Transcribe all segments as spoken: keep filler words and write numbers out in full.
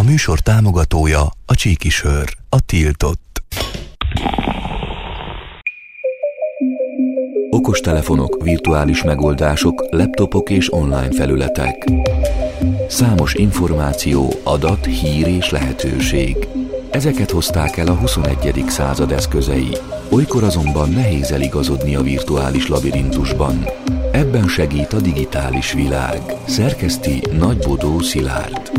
műsor támogatója a Csíkisör, a tiltott. Okostelefonok, virtuális megoldások, laptopok és online felületek. Számos információ, adat, hír és lehetőség. Ezeket hozták el a huszonegyedik század eszközei. Olykor azonban nehéz eligazodni a virtuális labirintusban. Ebben segít a digitális világ. Szerkeszti Nagybodó Szilárd.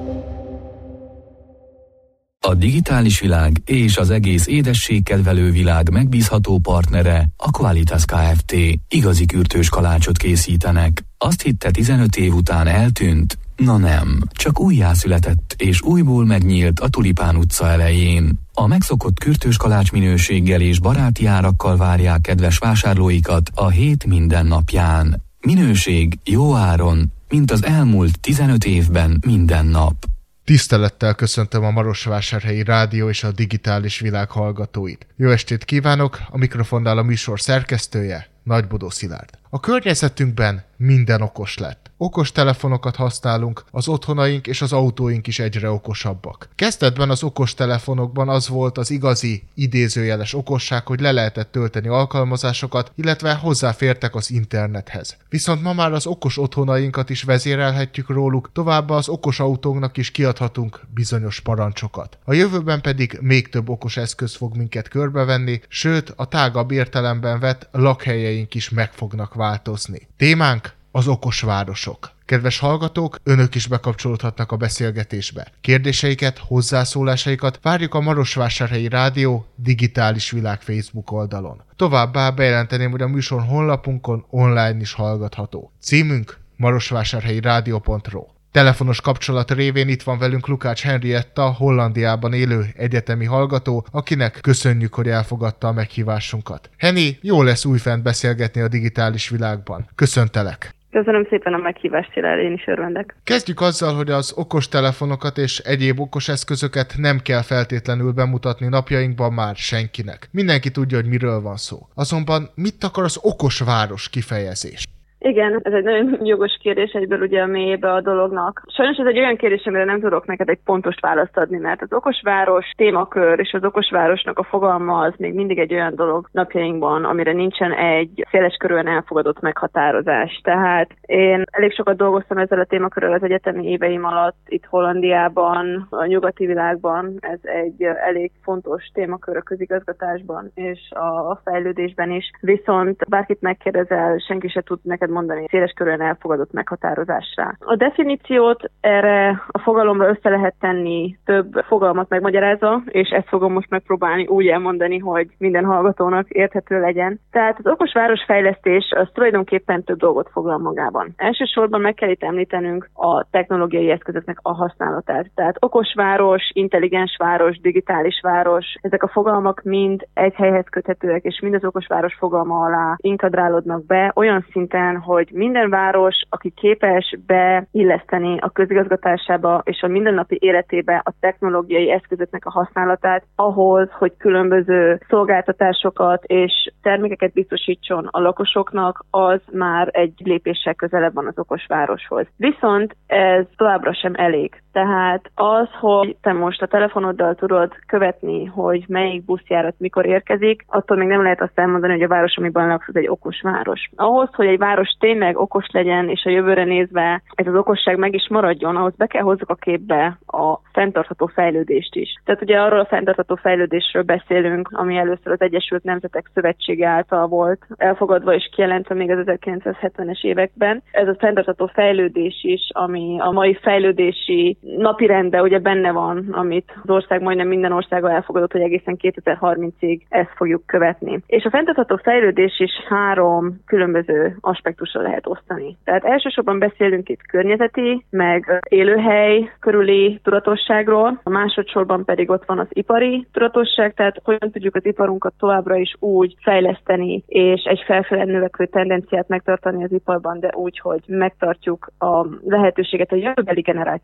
A digitális világ és az egész édességkedvelő világ megbízható partnere a Qualitas Kft. Igazi kürtős kalácsot készítenek. Azt hitte tizenöt év után eltűnt? Na nem, csak újjászületett és újból megnyílt a Tulipán utca elején. A megszokott kürtős kalács minőséggel és baráti árakkal várják kedves vásárlóikat a hét minden napján. Minőség jó áron, mint az elmúlt tizenöt évben minden nap. Tisztelettel köszöntöm a Marosvásárhelyi Rádió és a digitális világ hallgatóit. Jó estét kívánok, a mikrofonnál a műsor szerkesztője, Nagybodó Szilárd. A környezetünkben minden okos lett. Okos telefonokat használunk, az otthonaink és az autóink is egyre okosabbak. Kezdetben az okos telefonokban az volt az igazi, idézőjeles okosság, hogy le lehetett tölteni alkalmazásokat, illetve hozzáfértek az internethez. Viszont ma már az okos otthonainkat is vezérelhetjük róluk, továbbá az okos autónknak is kiadhatunk bizonyos parancsokat. A jövőben pedig még több okos eszköz fog minket körbevenni, sőt a tágabb értelemben vett lakhelyeink is meg fognak változni. Témánk az okos városok. Kedves hallgatók, önök is bekapcsolódhatnak a beszélgetésbe. Kérdéseiket, hozzászólásaikat várjuk a Marosvásárhelyi Rádió digitális világ Facebook oldalon. Továbbá bejelenteném, hogy a műsor honlapunkon online is hallgatható. Címünk marosvásárhelyi rádió pont ro. Telefonos kapcsolat révén itt van velünk Lukács Henrietta, Hollandiában élő egyetemi hallgató, akinek köszönjük, hogy elfogadta a meghívásunkat. Henny, jó lesz újfent beszélgetni a digitális világban. Köszöntelek! Köszönöm szépen a meghívást, Szilárd, én is örvendek. Kezdjük azzal, hogy az okos telefonokat és egyéb okos eszközöket nem kell feltétlenül bemutatni napjainkban már senkinek. Mindenki tudja, hogy miről van szó. Azonban mit akar az okos város kifejezés? Igen, ez egy nagyon jogos kérdés, egyből ugye a mélyébe a dolognak. Sajnos ez egy olyan kérdés, amire nem tudok neked egy pontos választ adni, mert az okosváros témakör és az okosvárosnak a fogalma az még mindig egy olyan dolog napjainkban, amire nincsen egy széleskörűen elfogadott meghatározás. Tehát én elég sokat dolgoztam ezzel a témakörrel az egyetemi éveim alatt itt Hollandiában, a nyugati világban. Ez egy elég fontos témakör a közigazgatásban és a fejlődésben is. Viszont bárkit megkérdezel, senki se tud neked mondani széles körűen elfogadott meghatározásra. A definíciót erre a fogalomra össze lehet tenni több fogalmat megmagyarázva, és ezt fogom most megpróbálni úgy elmondani, hogy minden hallgatónak érthető legyen. Tehát az okos városfejlesztés az tulajdonképpen több dolgot foglal magában. Elsősorban meg kell itt említenünk a technológiai eszközöknek a használatát. Tehát okos város, intelligens város, digitális város, ezek a fogalmak mind egy helyhez köthetőek, és mind az okos város fogalma alá inkadrálódnak be olyan szinten, hogy minden város, aki képes beilleszteni a közigazgatásába és a mindennapi életébe a technológiai eszközöknek a használatát ahhoz, hogy különböző szolgáltatásokat és termékeket biztosítson a lakosoknak, az már egy lépéssel közelebb van az okos városhoz. Viszont ez továbbra sem elég. Tehát az, hogy te most a telefonoddal tudod követni, hogy melyik buszjárat mikor érkezik, attól még nem lehet azt elmondani, hogy a város, amiben laksz, az egy okos város. Ahhoz, hogy egy város tényleg okos legyen, és a jövőre nézve ez az okosság meg is maradjon, ahhoz be kell hozzuk a képbe a fenntartható fejlődést is. Tehát ugye arról a fenntartható fejlődésről beszélünk, ami először az Egyesült Nemzetek Szövetsége által volt elfogadva és kijelentve még az ezerkilencszázhetvenes években. Ez a fenntartható fejlődés is, ami a mai fejlődési napirendben ugye benne van, amit az ország majdnem minden országa elfogadott, hogy egészen kétezer-harmincig ezt fogjuk követni. És a fenntartható fejlődés is három különböző aspektusra lehet osztani. Tehát elsősorban beszélünk itt környezeti, meg élőhely körüli tudatosságról, a másodszorban pedig ott van az ipari tudatosság, tehát hogyan tudjuk az iparunkat továbbra is úgy fejleszteni, és egy felfelé növekvő tendenciát megtartani az iparban, de úgy, hogy megtartjuk a lehetőséget a jövőbeli generációknak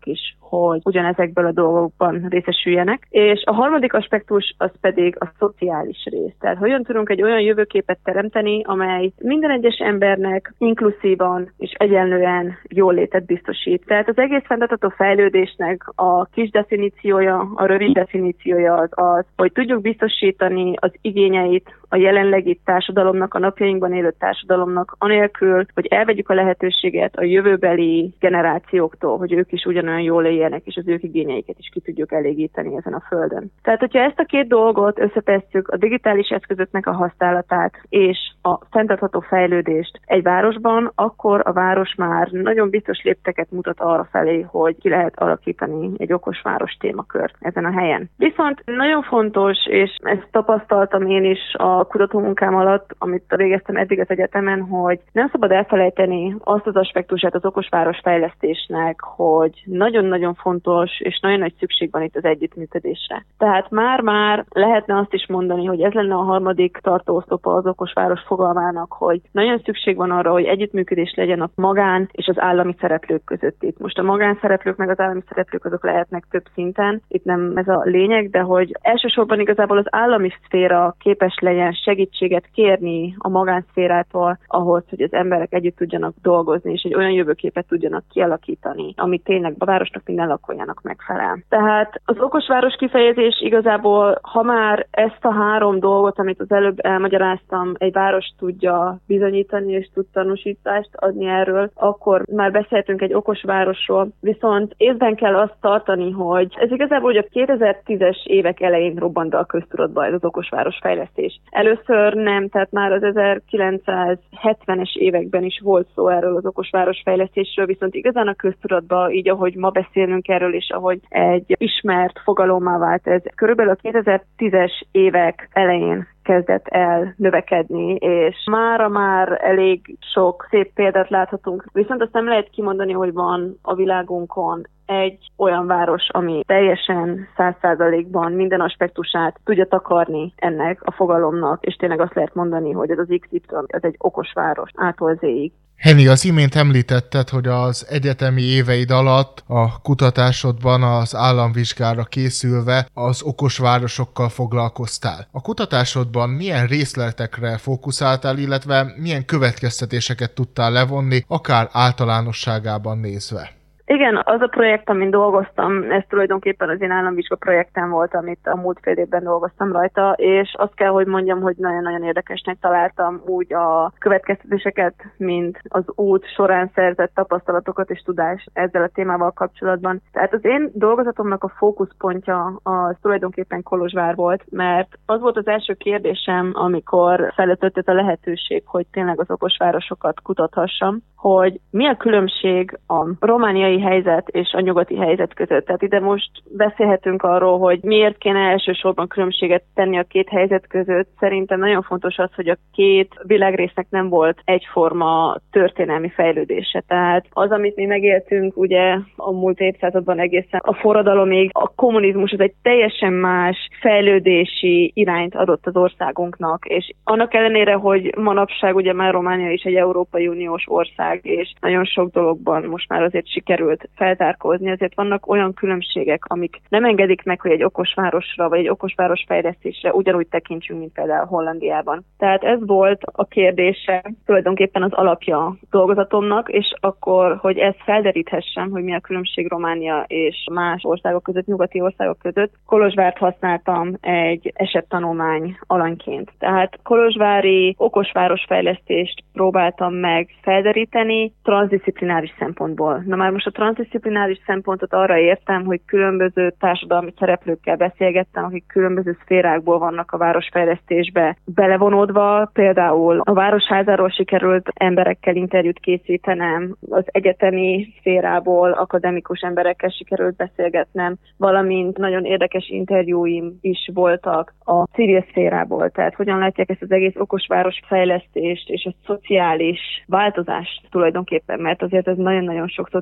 is, hogy ugyanezekből a dolgokban részesüljenek. És a harmadik aspektus az pedig a szociális rész. Tehát hogyan tudunk egy olyan jövőképet teremteni, amely minden egyes embernek inkluszívan és egyenlően jól létet biztosít. Tehát az egész fenntartható fejlődésnek a kis definíciója, a rövid definíciója az az, hogy tudjuk biztosítani az igényeit a jelenlegi társadalomnak, a napjainkban élő társadalomnak, anélkül, hogy elvegyük a lehetőséget a jövőbeli generációktól, hogy ők is ugyanolyan jól éljenek, és az ők igényeiket is ki tudjuk elégíteni ezen a földön. Tehát, hogyha ezt a két dolgot összetesszük, a digitális eszközöknek a használatát és a fenntartható fejlődést egy városban, akkor a város már nagyon biztos lépteket mutat arra felé, hogy ki lehet alakítani egy okos város témakört ezen a helyen. Viszont nagyon fontos, és ezt tapasztaltam én is a kutatómunkám alatt, amit végeztem eddig az egyetemen, hogy nem szabad elfelejteni azt az aspektusát az okosváros fejlesztésnek, hogy nagyon-nagyon fontos és nagyon nagy szükség van itt az együttműködésre. Tehát már-már lehetne azt is mondani, hogy ez lenne a harmadik tartóoszlopa az okosváros fogalmának, hogy nagyon szükség van arra, hogy együttműködés legyen a magán és az állami szereplők között itt. Most a magánszereplők meg az állami szereplők azok lehetnek több szinten, itt nem ez a lényeg, de hogy elsősorban igazából az állami szféra képes legyen segítséget kérni a magánszférától ahhoz, hogy az emberek együtt tudjanak dolgozni, és egy olyan jövőképet tudjanak kialakítani, ami tényleg a városnak minden lakójának megfelel. Tehát az okosváros kifejezés igazából, ha már ezt a három dolgot, amit az előbb elmagyaráztam, egy város tudja bizonyítani, és tud tanúsítást adni erről, akkor már beszéltünk egy okos városról, viszont észben kell azt tartani, hogy ez igazából ugye a kétezer-tízes évek elején robbant be a köztudatba ez az okosváros fejlesztés. Először nem, tehát már az ezerkilencszázhetvenes években is volt szó erről az okosváros fejlesztésről, viszont igazán a köztudatban, így ahogy ma beszélünk erről, és ahogy egy ismert fogalommá vált ez, körülbelül a kétezer-tízes évek elején kezdett el növekedni, és mára már elég sok szép példát láthatunk. Viszont azt nem lehet kimondani, hogy van a világunkon egy olyan város, ami teljesen száz százalékban minden aspektusát tudja takarni ennek a fogalomnak, és tényleg azt lehet mondani, hogy ez az iksz ipszilon, ez egy okos város ától zéig. Henny, az imént említetted, hogy az egyetemi éveid alatt a kutatásodban az államvizsgára készülve az okos városokkal foglalkoztál. A kutatásodban milyen részletekre fókuszáltál, illetve milyen következtetéseket tudtál levonni, akár általánosságában nézve? Igen, az a projekt, amin dolgoztam, ez tulajdonképpen az én államvizsga projektem volt, amit a múlt fél évben dolgoztam rajta, és azt kell, hogy mondjam, hogy nagyon-nagyon érdekesnek találtam úgy a következtetéseket, mint az út során szerzett tapasztalatokat és tudást ezzel a témával kapcsolatban. Tehát az én dolgozatomnak a fókuszpontja az tulajdonképpen Kolozsvár volt, mert az volt az első kérdésem, amikor felötött ez a lehetőség, hogy tényleg az okosvárosokat kutathassam, hogy mi a különbség a romániai helyzet és a nyugati helyzet között. Tehát ide most beszélhetünk arról, hogy miért kéne elsősorban különbséget tenni a két helyzet között. Szerintem nagyon fontos az, hogy a két világrésznek nem volt egyforma történelmi fejlődése. Tehát az, amit mi megéltünk ugye a múlt évszázadban egészen a forradalomig, a kommunizmus az egy teljesen más fejlődési irányt adott az országunknak, és annak ellenére, hogy manapság ugye már Románia is egy Európai Uniós ország, és nagyon sok dologban most már azért sikerült feltárkózni, azért vannak olyan különbségek, amik nem engedik meg, hogy egy okos városra, vagy egy okos város fejlesztésre ugyanúgy tekintsünk, mint például Hollandiában. Tehát ez volt a kérdése, tulajdonképpen az alapja a dolgozatomnak, és akkor, hogy ezt felderíthessem, hogy mi a különbség Románia és más országok között, nyugati országok között, Kolozsvárt használtam egy esettanulmány alanyként. Tehát kolozsvári okosvárosfejlesztést próbáltam meg felderíteni transzdisziplináris szempontból. Na már most a transzdisziplináris szempontot arra értem, hogy különböző társadalmi szereplőkkel beszélgettem, akik különböző szférákból vannak a városfejlesztésbe belevonódva. Például a Városházáról sikerült emberekkel interjút készítenem, az egyetemi szférából akademikus emberekkel sikerült beszélgetnem, valamint nagyon érdekes interjúim is voltak a civil szférából. Tehát hogyan látják ezt az egész okosvárosfejlesztést és a szociális változást tulajdonképpen, mert azért ez nagyon-nagyon sok szociális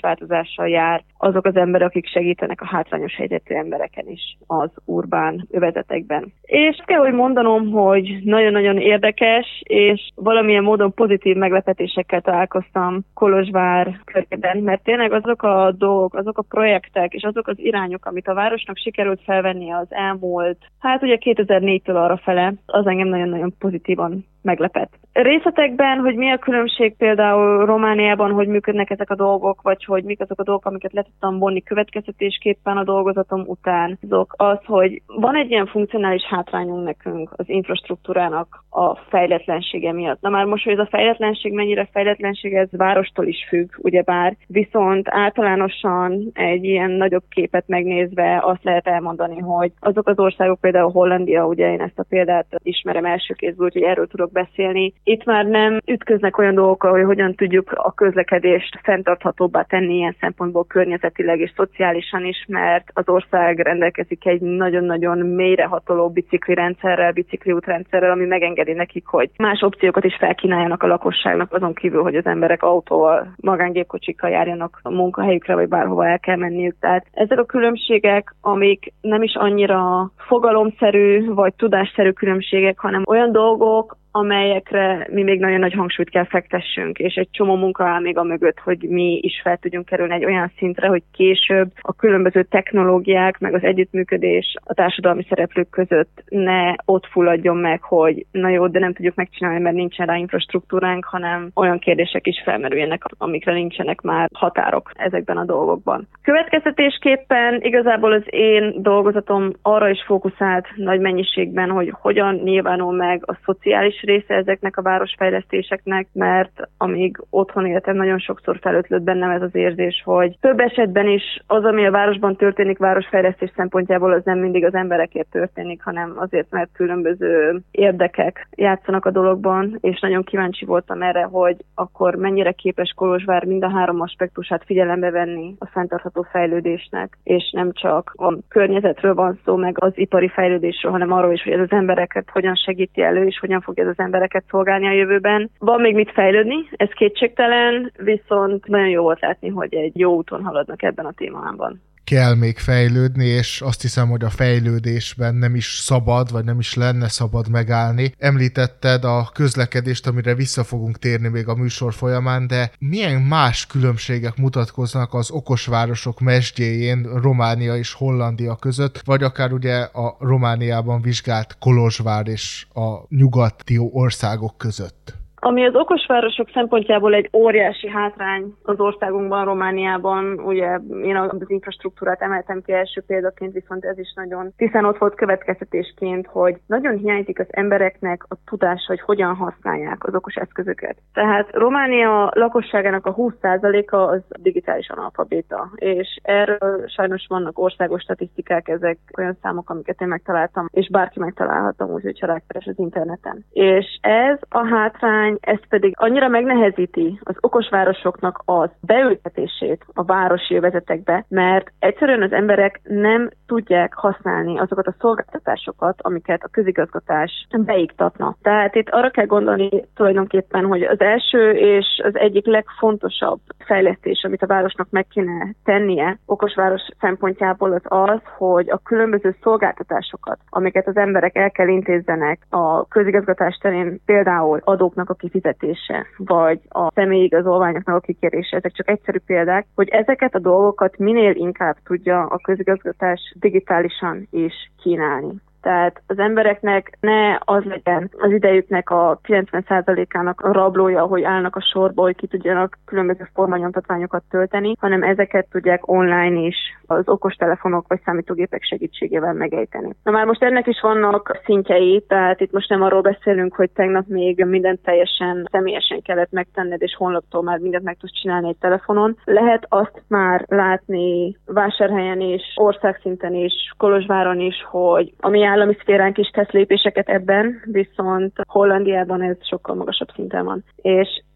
változással jár azok az emberek, akik segítenek a hátrányos helyzetű embereken is az urbán övezetekben. És kell, hogy mondanom, hogy nagyon-nagyon érdekes, és valamilyen módon pozitív meglepetésekkel találkoztam Kolozsvár körében, mert tényleg azok a dolgok, azok a projektek és azok az irányok, amit a városnak sikerült felvenni az elmúlt, hát ugye kétezer-négytől arra fele, az engem nagyon-nagyon pozitívan meglepett. Részletekben, hogy mi a különbség például Romániában, hogy működnek ezek a dolgok, vagy hogy mik azok a dolgok, amiket le tudtam vonni következtetésképpen a dolgozatom után, azok az, hogy van egy ilyen funkcionális hátrányunk nekünk az infrastruktúrának a fejletlensége miatt. Na már most, hogy ez a fejletlenség mennyire fejletlenség, ez várostól is függ, ugyebár, viszont általánosan egy ilyen nagyobb képet megnézve azt lehet elmondani, hogy azok az országok, például Hollandia, ugye én ezt a példát ismerem első kézből, úgyhogy erről tudok beszélni. Itt már nem ütköznek olyan dolgokkal, hogy hogyan tudjuk a közlekedést fenntarthatóbbá tenni ilyen szempontból környezetileg és szociálisan is, mert az ország rendelkezik egy nagyon-nagyon mélyrehatoló biciklirendszerrel, bicikliútrendszerrel, ami megengedi nekik, hogy más opciókat is felkínáljanak a lakosságnak, azon kívül, hogy az emberek autóval, magángépkocsikkal járjanak a munkahelyükre, vagy bárhova el kell menniük. Tehát ezek a különbségek, amik nem is annyira fogalomszerű, vagy tudásszerű különbségek, hanem olyan dolgok, amelyekre mi még nagyon nagy hangsúlyt kell fektessünk, és egy csomó munka áll még a mögött, hogy mi is fel tudjunk kerülni egy olyan szintre, hogy később a különböző technológiák, meg az együttműködés a társadalmi szereplők között ne ott fulladjon meg, hogy na jó, de nem tudjuk megcsinálni, mert nincsen rá infrastruktúránk, hanem olyan kérdések is felmerüljenek, amikre nincsenek már határok ezekben a dolgokban. Következtetésképpen igazából az én dolgozatom arra is fókuszált nagy mennyiségben, hogy hogyan nyilvánul meg a szociális része ezeknek a városfejlesztéseknek, mert amíg otthon éltem, nagyon sokszor felötlött bennem ez az érzés, hogy több esetben is az, ami a városban történik városfejlesztés szempontjából, az nem mindig az emberekért történik, hanem azért, mert különböző érdekek játszanak a dologban, és nagyon kíváncsi voltam erre, hogy akkor mennyire képes Kolozsvár mind a három aspektusát figyelembe venni a fenntartható fejlődésnek, és nem csak a környezetről van szó, meg az ipari fejlődésről, hanem arról is, hogy ez az embereket hogyan segíti elő, és hogyan fog ez az embereket szolgálni a jövőben. Van még mit fejlődni, ez kétségtelen, viszont nagyon jó volt látni, hogy egy jó úton haladnak ebben a témában. Kell még fejlődni, és azt hiszem, hogy a fejlődésben nem is szabad, vagy nem is lenne szabad megállni. Említetted a közlekedést, amire vissza fogunk térni még a műsor folyamán, de milyen más különbségek mutatkoznak az okosvárosok mesdjéjén Románia és Hollandia között, vagy akár ugye a Romániában vizsgált Kolozsvár és a nyugati országok között? Ami az okosvárosok szempontjából egy óriási hátrány az országunkban, Romániában, ugye én az infrastruktúrát emeltem ki első példaként, viszont ez is nagyon hiszen ott volt következtetésként, hogy nagyon hiányzik az embereknek a tudás, hogy hogyan használják az okos eszközöket. Tehát Románia lakosságának a húsz százaléka az digitális analfabéta, és erről sajnos vannak országos statisztikák, ezek olyan számok, amiket én megtaláltam, és bárki megtalálhatom, úgyhogy ha rákeres az interneten. És ez a hátrány, ez pedig annyira megnehezíti az okosvárosoknak az beültetését a városi övezetekbe, mert egyszerűen az emberek nem tudják használni azokat a szolgáltatásokat, amiket a közigazgatás beiktatna. Tehát itt arra kell gondolni tulajdonképpen, hogy az első és az egyik legfontosabb fejlesztés, amit a városnak meg kéne tennie okosváros szempontjából az az, hogy a különböző szolgáltatásokat, amiket az emberek el kell intézzenek a közigazgatás terén, például adóknak a kifizetése, vagy a személyi igazolványoknak a kikérése, ezek csak egyszerű példák, hogy ezeket a dolgokat minél inkább tudja a közigazgatás digitálisan is kínálni. Tehát az embereknek ne az legyen az idejüknek a kilencven százalékának a rablója, hogy állnak a sorba, hogy ki tudjanak különböző formanyomtatványokat tölteni, hanem ezeket tudják online is az okostelefonok vagy számítógépek segítségével megejteni. Na már most ennek is vannak szintjei, tehát itt most nem arról beszélünk, hogy tegnap még mindent teljesen személyesen kellett megtenned, és honlaptól már mindent meg tudsz csinálni egy telefonon. Lehet azt már látni Vásárhelyen is, országszinten is, Kolozsváron is, hogy ami állami szféránk is tesz lépéseket ebben, viszont Hollandiában ez sokkal magasabb szinten van. És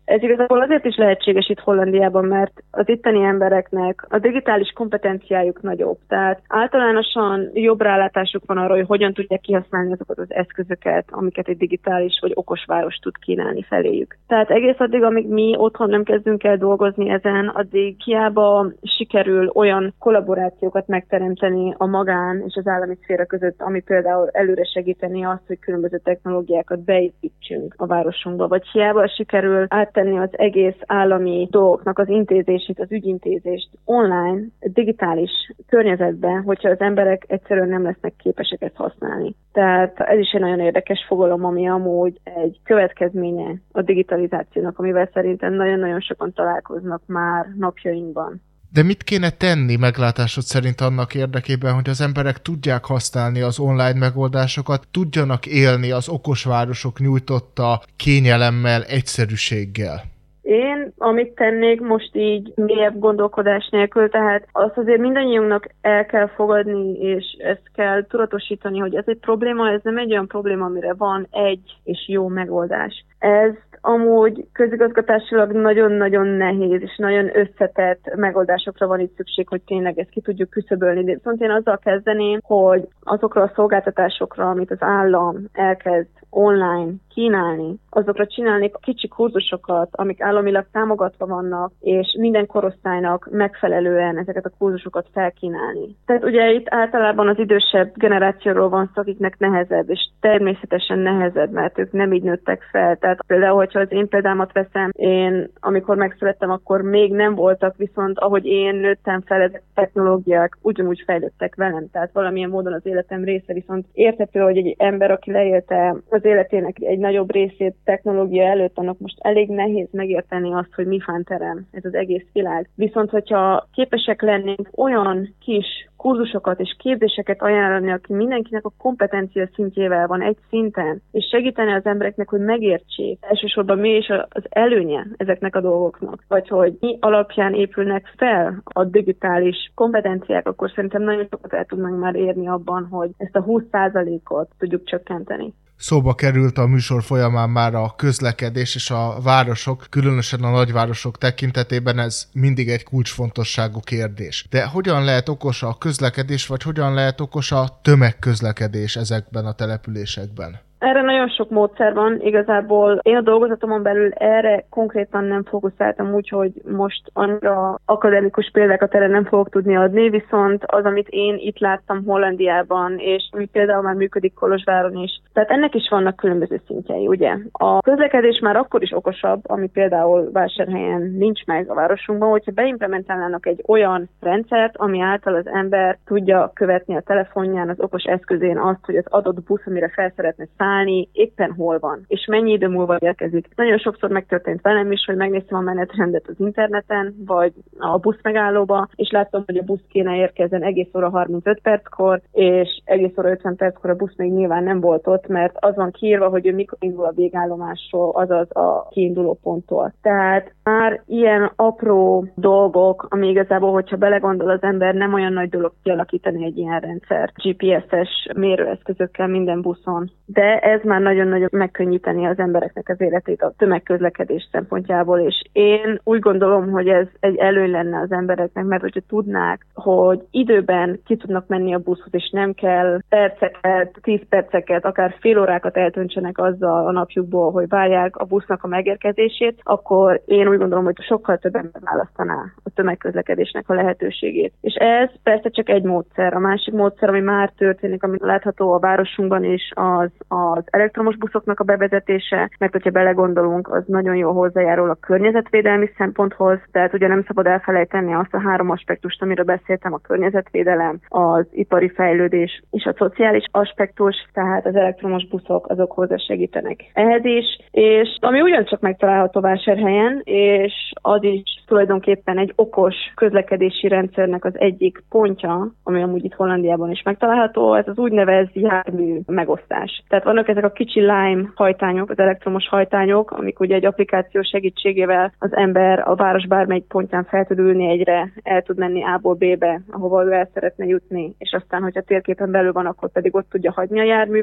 Ez igazából azért is lehetséges itt Hollandiában, mert az itteni embereknek a digitális kompetenciájuk nagyobb. Tehát általánosan jobb rálátásuk van arra, hogy hogyan tudják kihasználni azokat az eszközöket, amiket egy digitális vagy okos város tud kínálni feléjük. Tehát egész addig, amíg mi otthon nem kezdünk el dolgozni ezen, addig hiába sikerül olyan kollaborációkat megteremteni a magán és az állami szféra között, ami például előre segíteni azt, hogy különböző technológiákat beépítsünk a városunkba, vagy hiába sikerül áttenni az egész állami dolgoknak az intézését, az ügyintézést online, digitális környezetben, hogyha az emberek egyszerűen nem lesznek képesek ezt használni. Tehát ez is egy nagyon érdekes fogalom, ami amúgy egy következménye a digitalizációnak, amivel szerintem nagyon-nagyon sokan találkoznak már napjainkban. De mit kéne tenni meglátásod szerint annak érdekében, hogy az emberek tudják használni az online megoldásokat, tudjanak élni az okosvárosok nyújtotta kényelemmel, egyszerűséggel? Én, amit tennék most így mélyebb gondolkodás nélkül, tehát azt azért mindannyiunknak el kell fogadni, és ezt kell tudatosítani, hogy ez egy probléma, ez nem egy olyan probléma, amire van egy és jó megoldás. Ez amúgy közigazgatásilag nagyon-nagyon nehéz és nagyon összetett megoldásokra van itt szükség, hogy tényleg ezt ki tudjuk küszöbölni. De viszont én azzal kezdeném, hogy azokra a szolgáltatásokra, amit az állam elkezd online kínálni, azokra csinálnék kicsi kurzusokat, amik államilag támogatva vannak, és minden korosztálynak megfelelően ezeket a kurzusokat felkínálni. Tehát ugye itt általában az idősebb generációról van szó, akiknek nehezebb, és természetesen nehezebb, mert ők nem így nőttek fel. Tehát például, hogyha az én példámat veszem, én amikor megszülettem, akkor még nem voltak, viszont ahogy én nőttem fel, ezek a technológiák ugyanúgy fejlődtek velem, tehát valamilyen módon az életem része, viszont érthető, hogy egy ember, aki leélte az életének egy nagyobb részét technológia előtt, annak most elég nehéz megérteni azt, hogy mi fánterem ez az egész világ. Viszont, hogyha képesek lennénk olyan kis kurzusokat és képzéseket ajánlani, aki mindenkinek a kompetencia szintjével van egy szinten, és segíteni az embereknek, hogy megértsék elsősorban mi is az előnye ezeknek a dolgoknak, vagy hogy mi alapján épülnek fel a digitális kompetenciák, akkor szerintem nagyon sokat el tudnánk már érni abban, hogy ezt a húsz százalékot tudjuk csökkenteni. Szóba került a műsor folyamán már a közlekedés és a városok, különösen a nagyvárosok tekintetében ez mindig egy kulcsfontosságú kérdés. De hogyan lehet okos a közlekedés, vagy hogyan lehet okos a tömegközlekedés ezekben a településekben? Erre nagyon sok módszer van, igazából én a dolgozatomon belül erre konkrétan nem fókuszáltam, úgyhogy most annyira akademikus példákat erre nem fogok tudni adni, viszont az, amit én itt láttam Hollandiában, és mi például már működik Kolozsváron is, tehát ennek is vannak különböző szintjei, ugye? A közlekedés már akkor is okosabb, ami például Vásárhelyen nincs meg a városunkban, hogyha beimplementálnának egy olyan rendszert, ami által az ember tudja követni a telefonján, az okos eszközén azt, hogy az adott busz, amire fel szeretne szállni, éppen hol van, és mennyi idő múlva érkezik. Nagyon sokszor megtörtént velem is, hogy megnéztem a menetrendet az interneten, vagy a busz megállóba, és láttam, hogy a busz kéne érkezzen egész óra harmincöt perckor, és egész óra ötven perckor a busz még nyilván nem volt ott, mert az van kiírva, hogy ő mikor indul a végállomásról, azaz a kiinduló ponttól. Tehát már ilyen apró dolgok, ami igazából, hogyha belegondol az ember, nem olyan nagy dolog kialakítani egy ilyen rendszer gé pé es-es mérőeszközökkel minden buszon. De ez már nagyon-nagyon megkönnyíteni az embereknek az életét a tömegközlekedés szempontjából, és én úgy gondolom, hogy ez egy előny lenne az embereknek, mert hogyha tudnák, hogy időben ki tudnak menni a buszhoz, és nem kell perceket, tíz perceket, akár fél órákat eltöntsenek azzal a napjukból, hogy várják a busznak a megérkezését, akkor én úgy gondolom, hogy sokkal több ember választaná a tömegközlekedésnek a lehetőségét. És ez persze csak egy módszer. A másik módszer, ami már történik, ami látható a városunkban is, az az elektromos buszoknak a bevezetése, mert hogyha belegondolunk, az nagyon jól hozzájárul a környezetvédelmi szemponthoz, tehát ugye nem szabad elfelejteni azt a három aspektust, amiről beszéltem, a környezetvédelem, az ipari fejlődés és a szociális aspektus, tehát az elektromos buszok azok hozzásegítenek ehhez is, és ami ugyancsak megtalálható Vásárhelyen, és az is tulajdonképpen egy okos közlekedési rendszernek az egyik pontja, ami amúgy itt Hollandiában is megtalálható, ez az úgynevezett jármű megosztás. Tehát vannak ezek a kicsi Lime hajtányok, az elektromos hajtányok, amik ugye egy applikáció segítségével az ember a város bármelyik pontján fel tud ülni egyre, el tud menni A-ból B-be, ahova ő el szeretne jutni, és aztán, hogyha térképen belül van, akkor pedig ott tudja hagyni a járművet. Na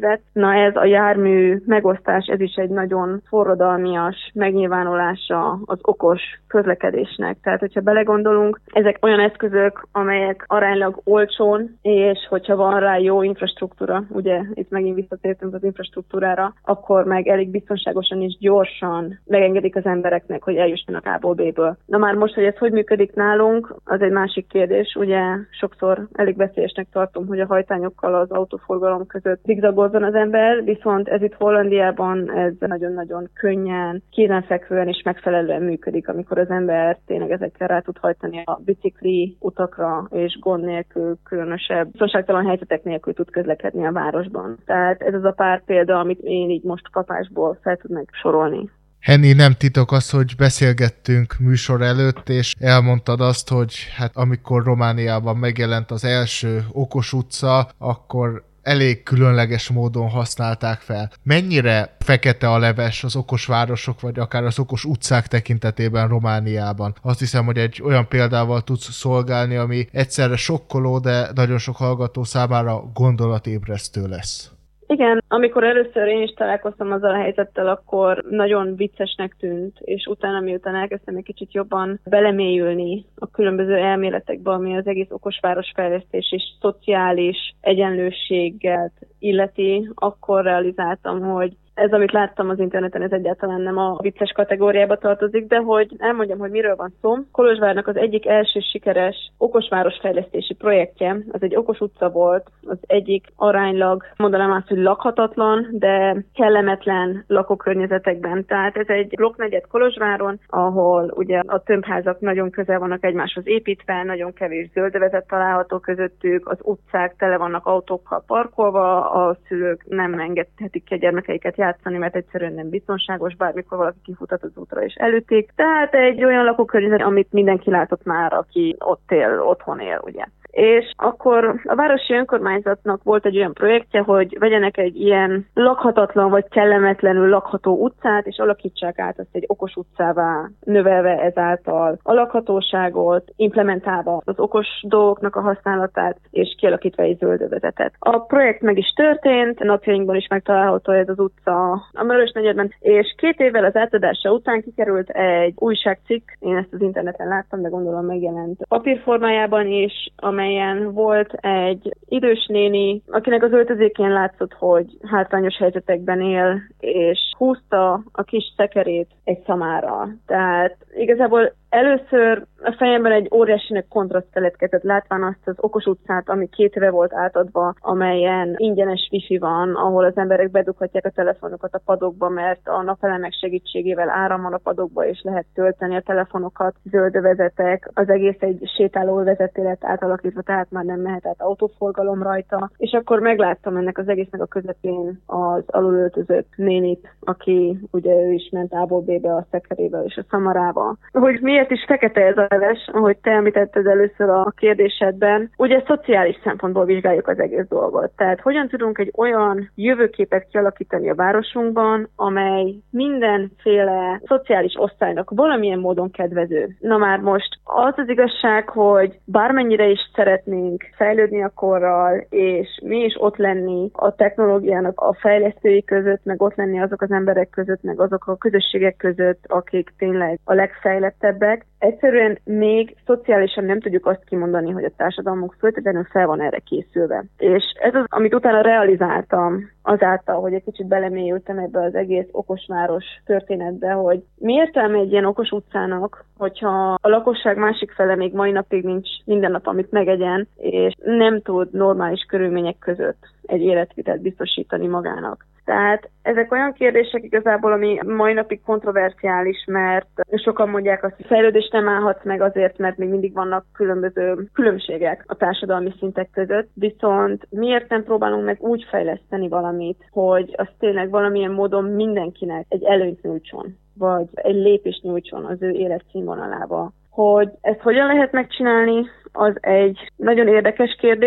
Na ez a jármű megosztás, ez is egy nagyon forradalmias megnyilvánulása az okos közlekedésnek. Tehát, hogyha belegondolunk, ezek olyan eszközök, amelyek aránylag olcsón, és hogyha van rá jó infrastruktúra, ugye itt megint visszatértünk az infrastruktúrára, akkor meg elég biztonságosan és gyorsan megengedik az embereknek, hogy eljussanak A-ból B-ből. Na már most, hogy ez hogy működik nálunk, az egy másik kérdés. Ugye sokszor elég veszélyesnek tartom, hogy a hajtányokkal az autóforgalom között zigzagozzon az ember, viszont ez itt Hollandiában ez nagyon-nagyon könnyen, kézenfekvően és megfelelően működik, amikor az ember tényleg ezekkel rá tud hajtani a bicikli utakra, és gond nélkül, különösebb biztonságtalan helyzetek nélkül tud közlekedni a városban. Tehát ez az a pár példa, amit én így most kapásból fel tudnék sorolni. Henni, nem titok az, hogy beszélgettünk műsor előtt, és elmondtad azt, hogy hát amikor Romániában megjelent az első okos utca, akkor elég különleges módon használták fel. Mennyire fekete a leves az okos városok, vagy akár az okos utcák tekintetében Romániában? Azt hiszem, hogy egy olyan példával tudsz szolgálni, ami egyszerre sokkoló, de nagyon sok hallgató számára gondolatébresztő lesz. Igen, amikor először én is találkoztam azzal a helyzettel, akkor nagyon viccesnek tűnt, és utána, miután elkezdtem egy kicsit jobban belemélyülni a különböző elméletekbe, ami az egész okosvárosfejlesztés és szociális egyenlőséget illeti, akkor realizáltam, hogy ez, amit láttam az interneten, ez egyáltalán nem a vicces kategóriába tartozik, de hogy elmondjam, hogy miről van szó. Kolozsvárnak az egyik első sikeres okosvárosfejlesztési projektje, az egy okos utca volt, az egyik aránylag, mondanám azt, hogy lakhatatlan, de kellemetlen lakókörnyezetekben. Tehát ez egy blokknegyed Kolozsváron, ahol ugye a tömbházak nagyon közel vannak egymáshoz építve, nagyon kevés zöldövezet található közöttük, az utcák tele vannak autókkal parkolva, a szülők nem engedhetik ki a gyermekeiket játszani, mert egyszerűen nem biztonságos, bármikor valaki kifutat az útra és elütik. Tehát egy olyan lakókörnyezet, amit mindenki látott már, aki ott él, otthon él, ugye. És akkor a városi önkormányzatnak volt egy olyan projektje, hogy vegyenek egy ilyen lakhatatlan vagy kellemetlenül lakható utcát, és alakítsák át ezt egy okos utcává, növelve ezáltal a lakhatóságot, implementálva az okos dolgoknak a használatát, és kialakítva egy zöldövezetet. A projekt meg is történt, napjainkban is megtalálható ez az utca a Marosnegyedben, és két évvel az átadása után kikerült egy újságcikk, én ezt az interneten láttam, de gondolom megjelent papírformájában is, amelyen volt egy idős néni, akinek az öltözékén látszott, hogy hátrányos helyzetekben él, és húzta a kis szekerét egy szamára. Tehát igazából először a fejemben egy óriásinek kontraszt keletkezett, látván azt az okos utcát, ami két éve volt átadva, amelyen ingyenes wifi van, ahol az emberek bedughatják a telefonokat a padokba, mert a napelemek segítségével áram van a padokba, és lehet tölteni a telefonokat, zöldövezetek, az egész egy sétáló vezeté lett átalakítva, tehát már nem mehet át autóforgalom rajta, és akkor megláttam ennek az egésznek a közepén az alulöltözött nénit, aki ugye ő is ment A-ból B-be a szekerével és a szamarába. Hogy miért is fekete ez a leves, ahogy te említetted először a kérdésedben, ugye szociális szempontból vizsgáljuk az egész dolgot. Tehát hogyan tudunk egy olyan jövőképet kialakítani a városunkban, amely mindenféle szociális osztálynak valamilyen módon kedvező. Na már most az az igazság, hogy bármennyire is szeretnénk fejlődni a korral, és mi is ott lenni a technológiának a fejlesztői között, meg ott lenni azok az emberek között, meg azok a közösségek között, akik tényleg a legfejlettebbek. Egyszerűen még szociálisan nem tudjuk azt kimondani, hogy a társadalmunk föltétlenül fel van erre készülve. És ez az, amit utána realizáltam azáltal, hogy egy kicsit belemélyültem ebbe az egész okosváros történetbe, hogy mi értelme egy ilyen okos utcának, hogyha a lakosság másik fele még mai napig nincs minden nap, amit megegyen, és nem tud normális körülmények között egy életvitelt biztosítani magának. Tehát ezek olyan kérdések igazából, ami mai napig kontroversiális, mert sokan mondják azt, hogy fejlődés nem állhat meg azért, mert még mindig vannak különböző különbségek a társadalmi szintek között, viszont miért nem próbálunk meg úgy fejleszteni valamit, hogy az tényleg valamilyen módon mindenkinek egy előnyt nyújtson, vagy egy lépést nyújtson az ő életszínvonalába. Hogy ezt hogyan lehet megcsinálni, az egy nagyon érdekes kérdés,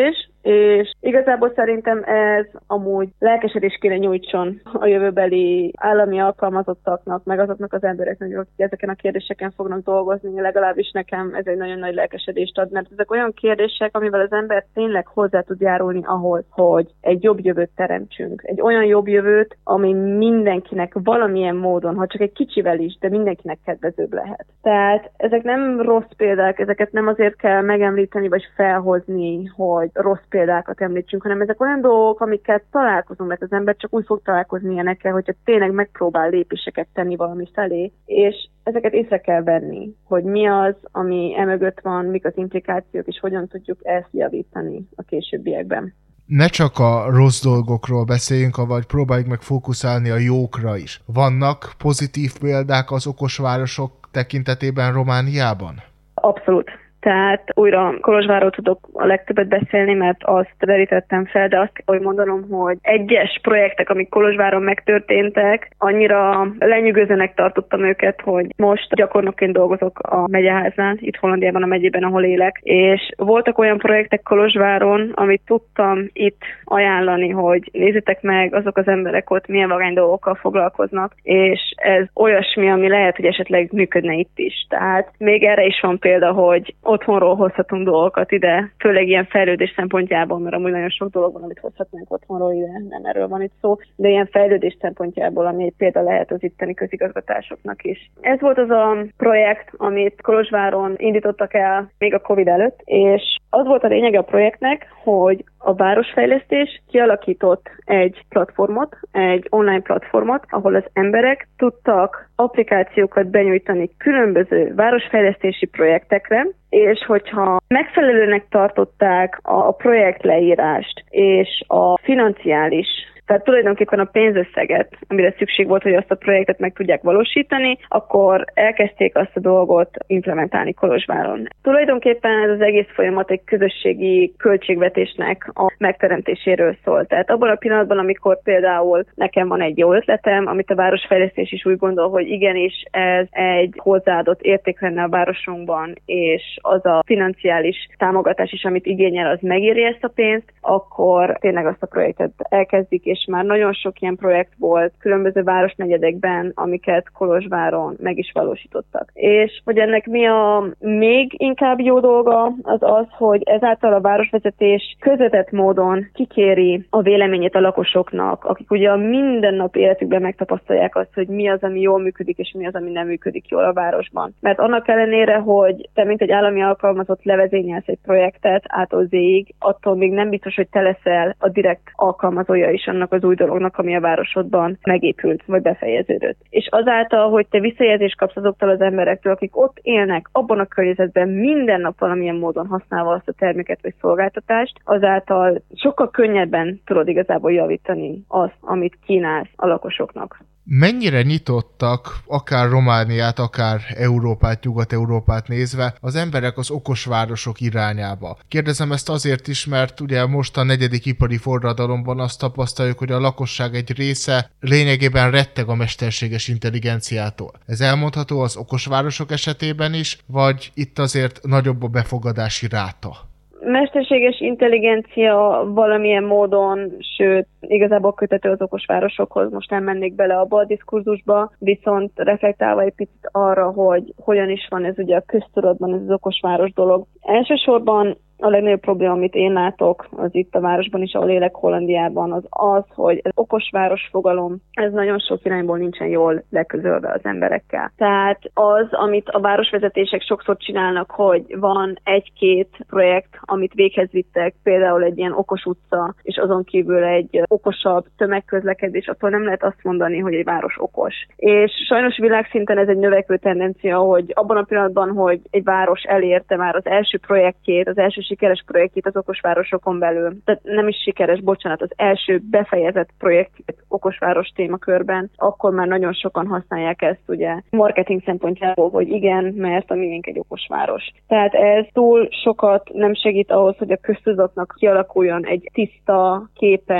És igazából szerintem ez amúgy lelkesedés kéne nyújtson a jövőbeli állami alkalmazottaknak, meg azoknak az embereknek, akik ezeken a kérdéseken fognak dolgozni, legalábbis nekem ez egy nagyon nagy lelkesedést ad, mert ezek olyan kérdések, amivel az ember tényleg hozzá tud járulni ahhoz, hogy egy jobb jövőt teremtsünk. Egy olyan jobb jövőt, ami mindenkinek valamilyen módon, ha csak egy kicsivel is, de mindenkinek kedvezőbb lehet. Tehát ezek nem rossz példák, ezeket nem azért kell megemlíteni, vagy felhozni, hogy rossz példákat említsünk, hanem ezek olyan dolgok, amiket találkozunk, mert az ember csak úgy fog találkozni ilyenekkel, hogyha tényleg megpróbál lépéseket tenni valami felé, és ezeket észre kell venni, hogy mi az, ami emögött van, mik az implikációk, és hogyan tudjuk ezt javítani a későbbiekben. Ne csak a rossz dolgokról beszéljünk, vagy próbáljuk meg fókuszálni a jókra is. Vannak pozitív példák az okosvárosok tekintetében Romániában? Abszolút. Tehát újra Kolozsvárról tudok a legtöbbet beszélni, mert azt derítettem fel, de azt kell, hogy mondanom, hogy egyes projektek, amik Kolozsváron megtörténtek, annyira lenyűgözőnek tartottam őket, hogy most gyakornokként dolgozok a megyeháznál, itt Hollandiában, a megyében, ahol élek, és voltak olyan projektek Kolozsváron, amit tudtam itt ajánlani, hogy nézzétek meg, azok az emberek ott milyen vagány dolgokkal foglalkoznak, és ez olyasmi, ami lehet, hogy esetleg működne itt is. Tehát még erre is van példa, hogy otthonról hozhatunk dolgokat ide, főleg ilyen fejlődés szempontjából, mert amúgy nagyon sok dolog van, amit hozhatnánk otthonról ide, nem erről van itt szó, de ilyen fejlődés szempontjából, ami egy példa lehet az itteni közigazgatásoknak is. Ez volt az a projekt, amit Kolozsváron indítottak el még a Covid előtt, és az volt a lényege a projektnek, hogy a városfejlesztés kialakított egy platformot, egy online platformot, ahol az emberek tudtak applikációkat benyújtani különböző városfejlesztési projektekre, és hogyha megfelelőnek tartották a projekt leírást és a financiális, tehát tulajdonképpen a pénzösszeget, amire szükség volt, hogy azt a projektet meg tudják valósítani, akkor elkezdték azt a dolgot implementálni Kolozsváron. Tulajdonképpen ez az egész folyamat egy közösségi költségvetésnek a megteremtéséről szól. Tehát abban a pillanatban, amikor például nekem van egy jó ötletem, amit a városfejlesztés is úgy gondol, hogy igenis ez egy hozzáadott érték lenne a városunkban, és az a financiális támogatás is, amit igényel, az megéri ezt a pénzt, akkor tényleg azt a projektet elkezdik, és már nagyon sok ilyen projekt volt különböző városnegyedekben, amiket Kolozsváron meg is valósítottak. És hogy ennek mi a még inkább jó dolga, az az, hogy ezáltal a városvezetés közvetett módon kikéri a véleményét a lakosoknak, akik ugye a mindennapi életükben megtapasztalják azt, hogy mi az, ami jól működik, és mi az, ami nem működik jól a városban. Mert annak ellenére, hogy te, mint egy állami alkalmazott levezényelsz egy projektet ától zéig, attól még nem biztos, hogy te leszel a direkt alkalmazója is annak az új dolognak, ami a városodban megépült, vagy befejeződött. És azáltal, hogy te visszajelzést kapsz azoktól az emberektől, akik ott élnek, abban a környezetben minden nap valamilyen módon használva azt a terméket vagy szolgáltatást, azáltal sokkal könnyebben tudod igazából javítani azt, amit kínálsz a lakosoknak. Mennyire nyitottak, akár Romániát, akár Európát, Nyugat-Európát nézve, az emberek az okosvárosok irányába? Kérdezem ezt azért is, mert ugye most a negyedik ipari forradalomban azt tapasztaljuk, hogy a lakosság egy része lényegében retteg a mesterséges intelligenciától. Ez elmondható az okosvárosok esetében is, vagy itt azért nagyobb a befogadási ráta? Mesterséges intelligencia valamilyen módon, sőt, igazából kötető az okosvárosokhoz, most nem mennék bele abba a diskurzusba, viszont reflektálva egy picit arra, hogy hogyan is van ez ugye a köztudatban, ez az okosváros dolog. Elsősorban a legnagyobb probléma, amit én látok, az itt a városban is, ahol élek, Hollandiában, az az, hogy az okosváros fogalom, ez nagyon sok irányból nincsen jól leközölve az emberekkel. Tehát az, amit a városvezetések sokszor csinálnak, hogy van egy-két projekt, amit véghez vittek, például egy ilyen okos utca, és azon kívül egy okosabb tömegközlekedés, attól nem lehet azt mondani, hogy egy város okos. És sajnos világszinten ez egy növekvő tendencia, hogy abban a pillanatban, hogy egy város elérte már az első projektjét, az első sikeres projektjét az okosvárosokon belül. Tehát nem is sikeres, bocsánat, az első befejezett projektjét okosváros témakörben, akkor már nagyon sokan használják ezt ugye marketing szempontjából, hogy igen, mert a miénk egy okosváros. Tehát ez túl sokat nem segít ahhoz, hogy a köztudatnak kialakuljon egy tiszta képe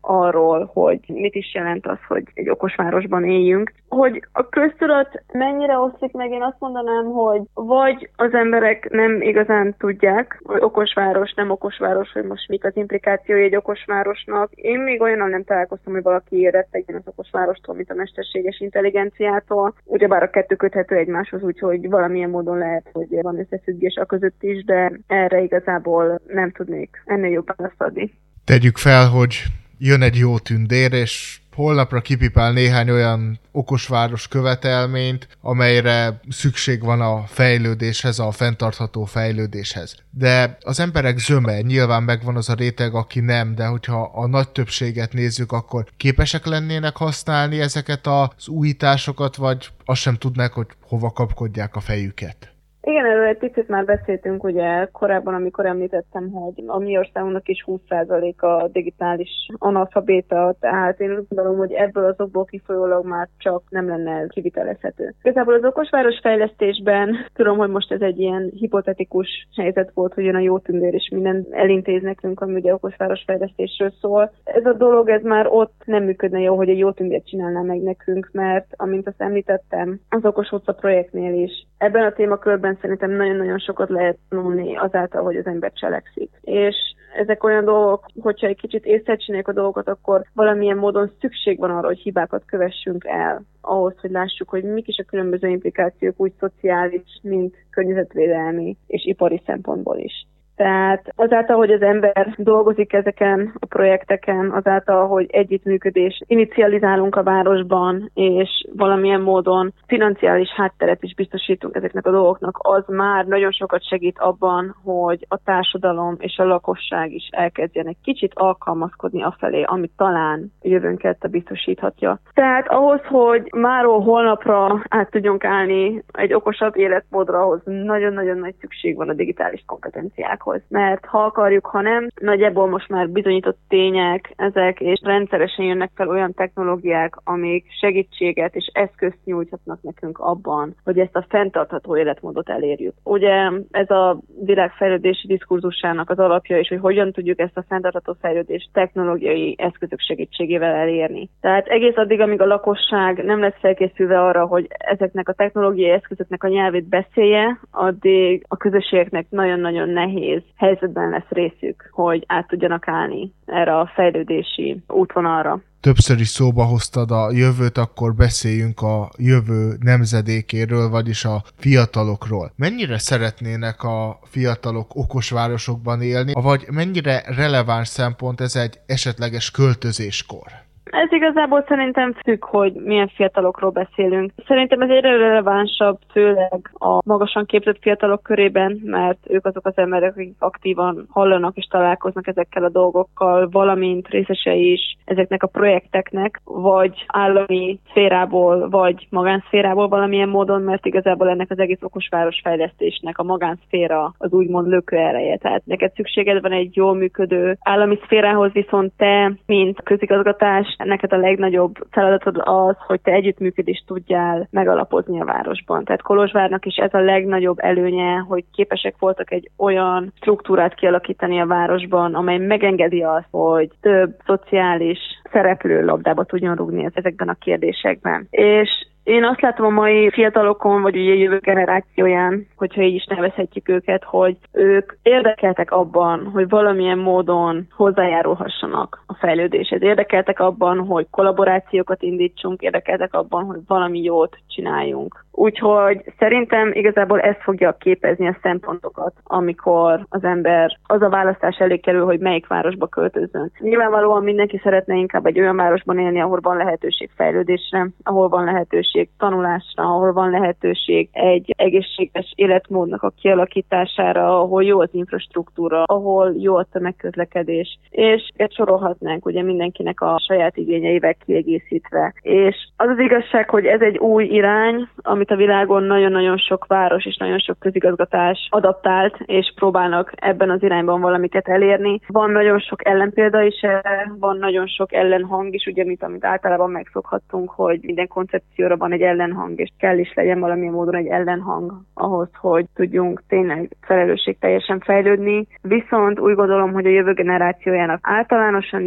arról, hogy mit is jelent az, hogy egy okos városban éljünk. Hogy a köztudat mennyire oszlik meg, én azt mondanám, hogy vagy az emberek nem igazán tudják, hogy okos város, nem okos város, hogy most mik az implikációi egy okos városnak. Én még olyannal nem találkoztam, hogy valaki rettegjen az okos várostól, mint a mesterséges intelligenciától. Ugyebár a kettő köthető egymáshoz, úgyhogy valamilyen módon lehet, hogy van összefüggés a között is, de erre igazából nem tudnék ennél jobb választ adni. Tegyük fel, hogy jön egy jó tündér, és holnapra kipipál néhány olyan okosváros követelményt, amelyre szükség van a fejlődéshez, a fenntartható fejlődéshez. De az emberek zöme, nyilván megvan az a réteg, aki nem, de hogyha a nagy többséget nézzük, akkor képesek lennének használni ezeket az újításokat, vagy azt sem tudnák, hogy hova kapkodják a fejüket? Igen, erről egy picit már beszéltünk ugye korábban, amikor említettem, hogy a mi országunknak is húsz százaléka digitális analfabéta, tehát én úgy gondolom, hogy ebből az okból kifolyólag már csak nem lenne kivitelezhető. Igazából az okosváros fejlesztésben tudom, hogy most ez egy ilyen hipotetikus helyzet volt, hogy jön a jó tündér és minden elintéz nekünk, ami ugye okosváros fejlesztésről szól. Ez a dolog, ez már ott nem működne jó, hogy egy jó tündér csinálná meg nekünk, mert amint azt említettem, az Okos utca projektnél is. Ebben a témakörben szerintem nagyon-nagyon sokat lehet tanulni azáltal, hogy az ember cselekszik. És ezek olyan dolgok, hogyha egy kicsit észre csináljuk a dolgokat, akkor valamilyen módon szükség van arra, hogy hibákat kövessünk el, ahhoz, hogy lássuk, hogy mik is a különböző implikációk úgy szociális, mint környezetvédelmi és ipari szempontból is. Tehát azáltal, hogy az ember dolgozik ezeken a projekteken, azáltal, hogy együttműködés inicializálunk a városban, és valamilyen módon financiális hátteret is biztosítunk ezeknek a dolgoknak, az már nagyon sokat segít abban, hogy a társadalom és a lakosság is elkezdjen egy kicsit alkalmazkodni afelé, amit talán jövőnket biztosíthatja. Tehát ahhoz, hogy máról holnapra át tudjunk állni egy okosabb életmódra, ahhoz nagyon-nagyon nagy szükség van a digitális kompetenciákhoz. Mert ha akarjuk, ha nem, nagyjából most már bizonyított tények ezek, és rendszeresen jönnek fel olyan technológiák, amik segítséget és eszközt nyújthatnak nekünk abban, hogy ezt a fenntartható életmódot elérjük. Ugye ez a világfejlődési diskurzusának az alapja is, hogy hogyan tudjuk ezt a fenntartható fejlődést technológiai eszközök segítségével elérni. Tehát egész addig, amíg a lakosság nem lesz felkészülve arra, hogy ezeknek a technológiai eszközöknek a nyelvét beszélje, addig a közösségeknek nagyon-nagyon nehéz helyzetben lesz részük, hogy át tudjanak állni erre a fejlődési útvonalra. Többször is szóba hoztad a jövőt, akkor beszéljünk a jövő nemzedékéről, vagyis a fiatalokról. Mennyire szeretnének a fiatalok okos városokban élni, vagy mennyire releváns szempont ez egy esetleges költözéskor? Ez igazából szerintem függ, hogy milyen fiatalokról beszélünk. Szerintem ez egyre relevánsabb, főleg a magasan képzett fiatalok körében, mert ők azok az emberek, akik aktívan hallanak és találkoznak ezekkel a dolgokkal, valamint részesei is ezeknek a projekteknek, vagy állami szférából, vagy magánszférából valamilyen módon, mert igazából ennek az egész okosváros fejlesztésnek a magánszféra az úgymond lökőereje. Tehát neked szükséged van egy jól működő állami szférához, viszont te, mint közigazgatás, neked a legnagyobb feladatod az, hogy te együttműködést tudjál megalapozni a városban. Tehát Kolozsvárnak is ez a legnagyobb előnye, hogy képesek voltak egy olyan struktúrát kialakítani a városban, amely megengedi azt, hogy több szociális szereplő labdába tudjon rúgni ezekben a kérdésekben. És én azt látom a mai fiatalokon, vagy ugye a jövő generációján, hogyha így is nevezhetjük őket, hogy ők érdekeltek abban, hogy valamilyen módon hozzájárulhassanak a fejlődéshez. Érdekeltek abban, hogy kollaborációkat indítsunk, érdekeltek abban, hogy valami jót csináljunk. Úgyhogy szerintem igazából ez fogja képezni a szempontokat, amikor az ember az a választás elé kerül, hogy melyik városba költözzön. Nyilvánvalóan mindenki szeretne inkább egy olyan városban élni, ahol van lehetőség fejlődésre, ahol van lehetőség tanulásra, ahol van lehetőség egy egészséges életmódnak a kialakítására, ahol jó az infrastruktúra, ahol jó a tömegközlekedés, és ezt sorolhatnánk ugye mindenkinek a saját igényeivel kiegészítve. És az az igazság, hogy ez egy új irány, amit a világon nagyon-nagyon sok város és nagyon sok közigazgatás adaptált, és próbálnak ebben az irányban valamiket elérni. Van nagyon sok ellenpélda is erre, van nagyon sok ellenhang is, ugye, mint amit általában megszokhattunk, hogy minden koncepcióra van egy ellenhang, és kell is legyen valamilyen módon egy ellenhang ahhoz, hogy tudjunk tényleg felelősségteljesen fejlődni. Viszont úgy gondolom, hogy a jövő generációjának általánosan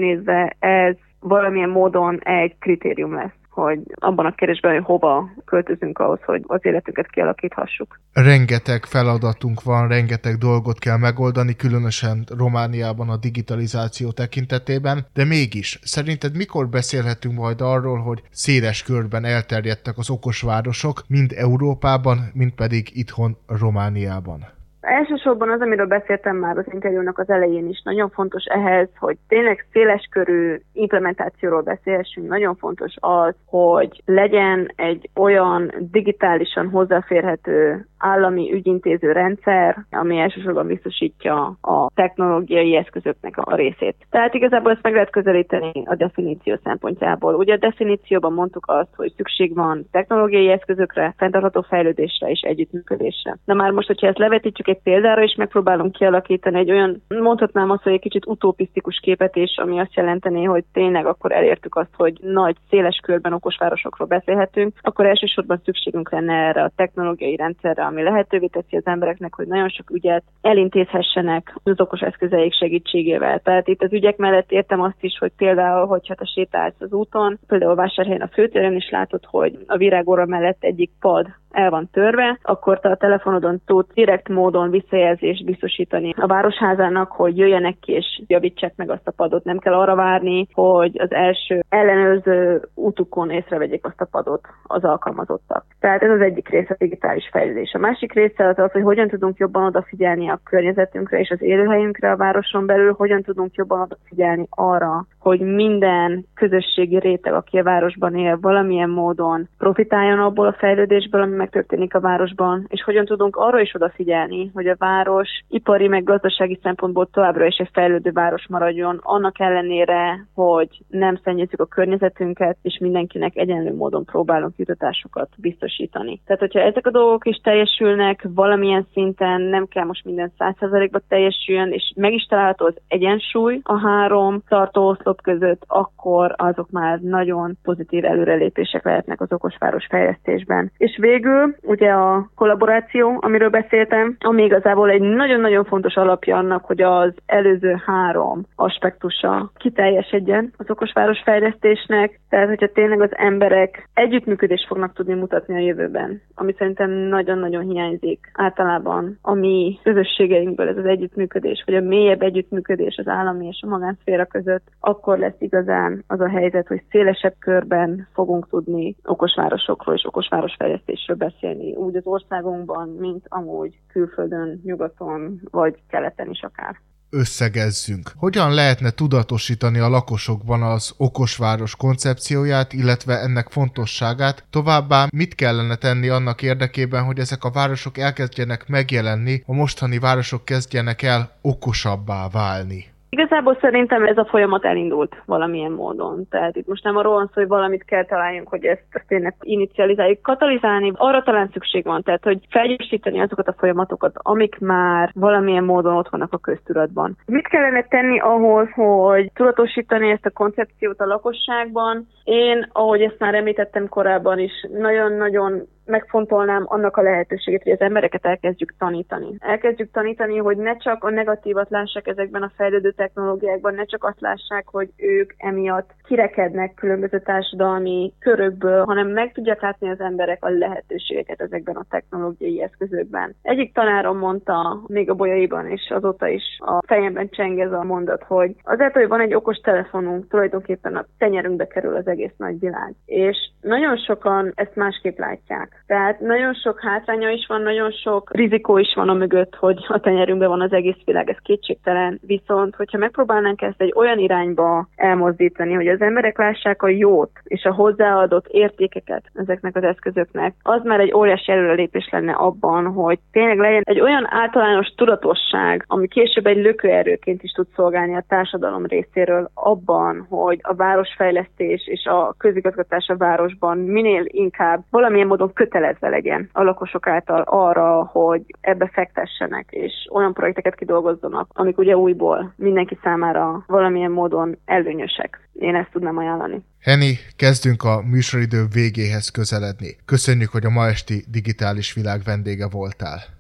nézve ez valamilyen módon egy kritérium lesz, hogy abban a kérdésben, hogy hova költözünk ahhoz, hogy az életünket kialakíthassuk. Rengeteg feladatunk van, rengeteg dolgot kell megoldani, különösen Romániában a digitalizáció tekintetében, de mégis, szerinted mikor beszélhetünk majd arról, hogy széles körben elterjedtek az okosvárosok, mind Európában, mind pedig itthon Romániában? Elsősorban az, amiről beszéltem már az interjúnak az elején is, nagyon fontos ehhez, hogy tényleg széleskörű implementációról beszélhessünk. Nagyon fontos az, hogy legyen egy olyan digitálisan hozzáférhető állami ügyintéző rendszer, ami elsősorban biztosítja a technológiai eszközöknek a részét. Tehát igazából ezt meg lehet közelíteni a definíció szempontjából. Ugye a definícióban mondtuk azt, hogy szükség van technológiai eszközökre, fenntartható fejlődésre és együttműködésre. Na már most, hogyha ezt levetítjük egy példára, és megpróbálunk kialakítani egy olyan, mondhatnám azt, hogy egy kicsit utopisztikus képet is, ami azt jelenteni, hogy tényleg akkor elértük azt, hogy nagy, széles körben okosvárosokról beszélhetünk, akkor elsősorban szükségünk lenne erre a technológiai rendszerre, ami lehetővé teszi az embereknek, hogy nagyon sok ügyet elintézhessenek az okos eszközeik segítségével. Tehát itt az ügyek mellett értem azt is, hogy például, hogyha te sétálsz az úton, például Vásárhelyen a főtéren is látod, hogy a virágóra mellett egyik pad el van törve, akkor te a telefonodon tudsz direkt módon visszajelzést biztosítani a városházának, hogy jöjjenek ki és javítsák meg azt a padot. Nem kell arra várni, hogy az első ellenőrző útukon észrevegyék azt a padot az alkalmazottak. Tehát ez az egyik része a digitális fejlődés. A másik része az az, hogy hogyan tudunk jobban odafigyelni a környezetünkre és az élőhelyünkre a városon belül, hogyan tudunk jobban odafigyelni arra, hogy minden közösségi réteg, aki a városban él, valamilyen módon profitáljon abból a fejlődésből, ami megtörténik a városban, és hogyan tudunk arra is odafigyelni, hogy a város ipari meg gazdasági szempontból továbbra is egy fejlődő város maradjon, annak ellenére, hogy nem szennyezzük a környezetünket, és mindenkinek egyenlő módon próbálunk jutatásokat biztosítani. Tehát, hogyha ezek a dolgok is teljesülnek, valamilyen szinten nem kell most minden száz százalékban teljesüljön, és meg is található az egyensúly a három tartóoszlop között, akkor azok már nagyon pozitív előrelépések lehetnek az okosváros fejlesztésben. És végül ugye a kollaboráció, amiről beszéltem, ami igazából egy nagyon-nagyon fontos alapja annak, hogy az előző három aspektusa kiteljesedjen az okosváros fejlesztésnek, tehát hogyha tényleg az emberek együttműködést fognak tudni mutatni a jövőben, ami szerintem nagyon-nagyon hiányzik általában a mi közösségeinkből, ez az együttműködés, vagy a mélyebb együttműködés az állami és a magánszféra között, akkor lesz igazán az a helyzet, hogy szélesebb körben fogunk tudni okosvárosokról és okosvárosfejlesztésről beszélni, úgy az országunkban, mint amúgy külföldön, nyugaton vagy keleten is akár. Összegezzünk. Hogyan lehetne tudatosítani a lakosokban az okosváros koncepcióját, illetve ennek fontosságát? Továbbá mit kellene tenni annak érdekében, hogy ezek a városok elkezdjenek megjelenni, a mostani városok kezdjenek el okosabbá válni? Igazából szerintem ez a folyamat elindult valamilyen módon. Tehát itt most nem arról van szó, hogy valamit kell találjunk, hogy ezt, ezt tényleg inicializáljuk. Katalizálni arra talán szükség van, tehát hogy felgyorsítani azokat a folyamatokat, amik már valamilyen módon ott vannak a köztudatban. Mit kellene tenni ahhoz, hogy tudatosítani ezt a koncepciót a lakosságban? Én, ahogy ezt már említettem korábban is, nagyon-nagyon megfontolnám annak a lehetőségét, hogy az embereket elkezdjük tanítani. Elkezdjük tanítani, hogy ne csak a negatívat lássák ezekben a fejlődő technológiákban, ne csak azt lássák, hogy ők emiatt kirekednek különböző társadalmi körökből, hanem meg tudják látni az emberek a lehetőségeket ezekben a technológiai eszközökben. Egyik tanárom mondta, még a bolyaiban, és azóta is a fejemben cseng ez a mondat, hogy azért, hogy van egy okos telefonunk, tulajdonképpen a tenyerünkbe kerül az egész nagy világ. És nagyon sokan ezt másképp látják. Tehát nagyon sok hátránya is van, nagyon sok rizikó is van a mögött, hogy a tenyerünkben van az egész világ, ez kétségtelen. Viszont, hogyha megpróbálnánk ezt egy olyan irányba elmozdítani, hogy az emberek lássák a jót és a hozzáadott értékeket ezeknek az eszközöknek, az már egy óriási előrelépés lenne abban, hogy tényleg legyen egy olyan általános tudatosság, ami később egy lökőerőként is tud szolgálni a társadalom részéről abban, hogy a városfejlesztés és a közigazgatás a városban minél inkább valamilyen módon kötelezve legyen a lakosok által arra, hogy ebbe fektessenek, és olyan projekteket kidolgozzanak, amik ugye újból mindenki számára valamilyen módon előnyösek. Én ezt tudnám ajánlani. Henny, kezdünk a műsoridő végéhez közeledni. Köszönjük, hogy a ma esti digitális világ vendége voltál.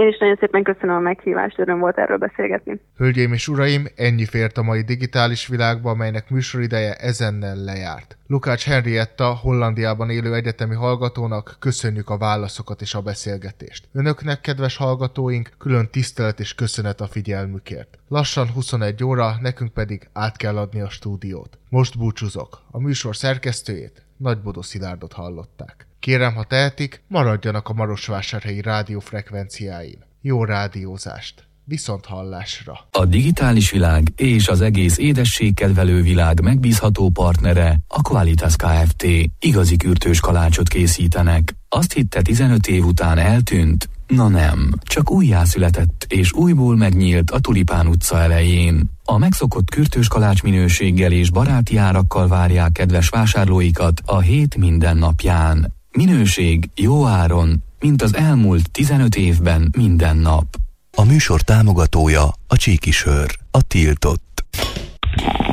Én is nagyon szépen köszönöm a meghívást, öröm volt erről beszélgetni. Hölgyeim és uraim, ennyi fért a mai digitális világba, amelynek műsorideje ezennel lejárt. Lukács Henrietta, Hollandiában élő egyetemi hallgatónak köszönjük a válaszokat és a beszélgetést. Önöknek, kedves hallgatóink, külön tisztelet és köszönet a figyelmükért. Lassan huszonegy óra, nekünk pedig át kell adni a stúdiót. Most búcsúzok. A műsor szerkesztőjét, Nagybodó Szilárdot hallották. Kérem, ha tehetik, maradjanak a marosvásárhelyi rádiófrekvenciáin. Jó rádiózást! Viszont hallásra! A digitális világ és az egész édességkedvelő világ megbízható partnere a Qualitas Kft. Igazi kürtős kalácsot készítenek. Azt hitte tizenöt év után eltűnt? Na nem, csak újjászületett és újból megnyílt a Tulipán utca elején. A megszokott kürtős kalács minőséggel és baráti árakkal várják kedves vásárlóikat a hét minden napján. Minőség jó áron, mint az elmúlt tizenöt évben minden nap. A műsor támogatója a Csíki Sör, a tiltott.